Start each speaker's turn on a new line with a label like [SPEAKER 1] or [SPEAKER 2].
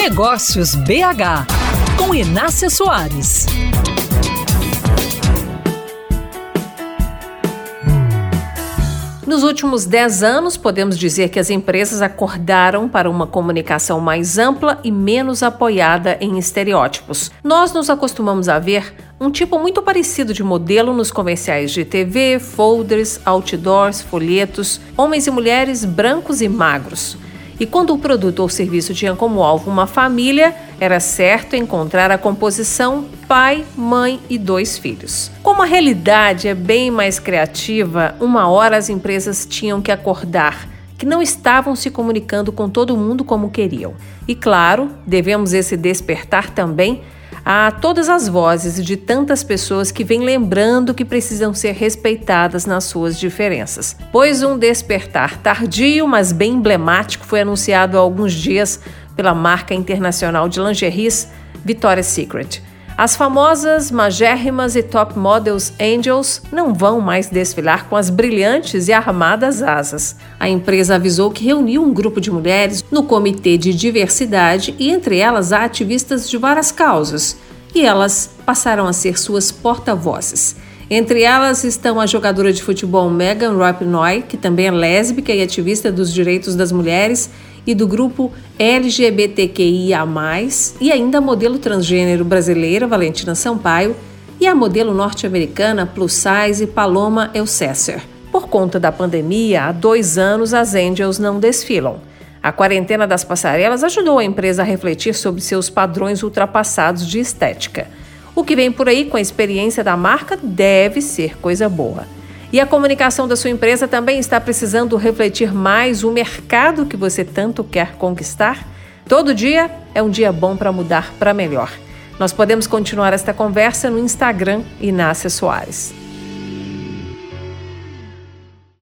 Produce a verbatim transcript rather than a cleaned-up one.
[SPEAKER 1] Negócios B H, com Inácia Soares. Nos últimos dez anos, podemos dizer que as empresas acordaram para uma comunicação mais ampla e menos apoiada em estereótipos. Nós nos acostumamos a ver um tipo muito parecido de modelo nos comerciais de T V, folders, outdoors, folhetos, homens e mulheres brancos e magros. E quando o produto ou serviço tinha como alvo uma família, era certo encontrar a composição pai, mãe e dois filhos. Como a realidade é bem mais criativa, uma hora as empresas tinham que acordar que não estavam se comunicando com todo mundo como queriam. E claro, devemos esse despertar também a todas as vozes de tantas pessoas que vêm lembrando que precisam ser respeitadas nas suas diferenças. Pois um despertar tardio, mas bem emblemático, foi anunciado há alguns dias pela marca internacional de lingeries Victoria's Secret. As famosas, magérrimas e top models Angels não vão mais desfilar com as brilhantes e armadas asas. A empresa avisou que reuniu um grupo de mulheres no Comitê de Diversidade e entre elas há ativistas de várias causas. E elas passaram a ser suas porta-vozes. Entre elas estão a jogadora de futebol Megan Rapinoe, que também é lésbica e ativista dos direitos das mulheres e do grupo L G B T Q I A mais, e ainda a modelo transgênero brasileira Valentina Sampaio e a modelo norte-americana plus size Paloma Elsesser. Por conta da pandemia, há dois anos as Angels não desfilam. A quarentena das passarelas ajudou a empresa a refletir sobre seus padrões ultrapassados de estética. O que vem por aí com a experiência da marca deve ser coisa boa. E a comunicação da sua empresa também está precisando refletir mais o mercado que você tanto quer conquistar? Todo dia é um dia bom para mudar para melhor. Nós podemos continuar esta conversa no Instagram Inácia Soares.